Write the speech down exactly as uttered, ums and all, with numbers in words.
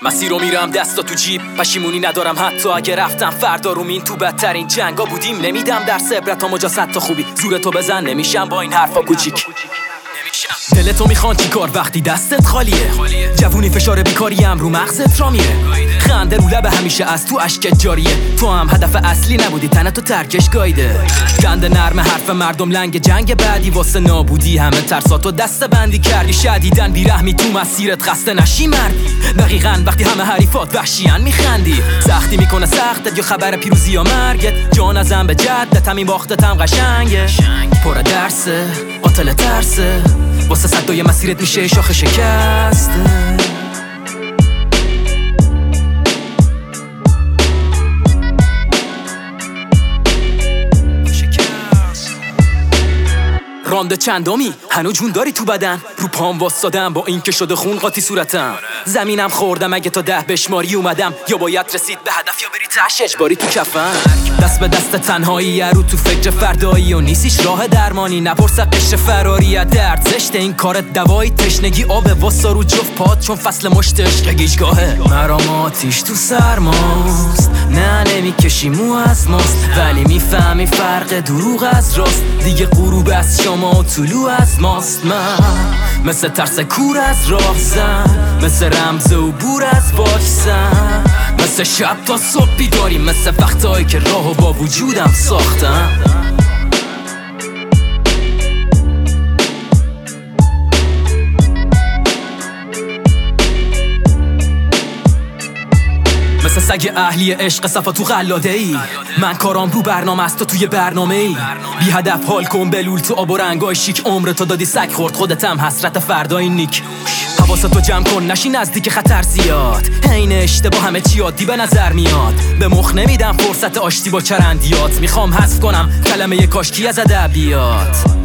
مسیر رو میرم دستا تو جیب، پشیمونی ندارم حتی اگه رفتم فردا رو مین. تو بدترین جنگا بودیم، نمیدم در عبرت ها مجازات تا خوبی. زورتو بزن نمیشم با این حرفا کوچیک. دلتو میخوان چی کار وقتی دستت خالیه؟ جوونی فشار بیکاری هم رو مغزت را میره. خنده رو لب همیشه از تو اشکت جاریه. تو هم هدف اصلی نبودی، تنتو ترکش گایده. گنده نرم حرف مردم لنگ جنگ بعدی، واسه نابودی همه ترساتو دسته بندی کردی. شدیدن بیرحمی تو مسیرت خسته نشی مردی. دقیقاً وقتی همه حریفات وحشیان میخندی. سختی میکنه سختت یا خبر پیروزی یا مرگت. جان ازم به جدت همین باختت هم قشنگه. پر درسه قاتل ترسه، واسه صدای مسیرت میشه شاخ شکسته. رانده چندمی هنو جون داری تو بدن. رو پام واسادم با این که شده خون قاطی صورتم. زمینم خوردم اگه تا ده بشماری اومدم. یا باید رسید به هدف یا بری تهش اجباری تو کفن. دست به دست تنهایی رو تو فکر فردایی و نیستیش راه درمانی. نپرس قشر فراری درد زشت این کارت دوایی. تشنگی آب واسا رو جفت پاد چون فصل مشت عشق گیجگاهه. مرام آتیش تو سرماست، نه نمیکشی مو از ماست، ولی میفهمی فرق دروغ از راست. دیگه غروب از شما و طلوع از ماست. من مثل ترس کور از راه زن، مثل رمز و بور از واکسن، مثل شب تا صبح بیداری، مثل وقتایی که راهو با وجودم ساختم. مثل سگ اهلی عشق صفا تو غلاده ای. من کارام رو برنامه است تو توی برنامه ای. بی هدف حال کن بلول تو آب و رنگای شیک. عمرتو دادی سگ خورد خودتم حسرت فردای نیک. حواستو جمع کن نشی نزدیک خطر زیاد. عین اشتباه همه چی عادی به نظر میاد. به مخ نمیدم فرصت آشتی با چرندیات. میخوام حذف کنم کلمه کاشکی از ادبیات.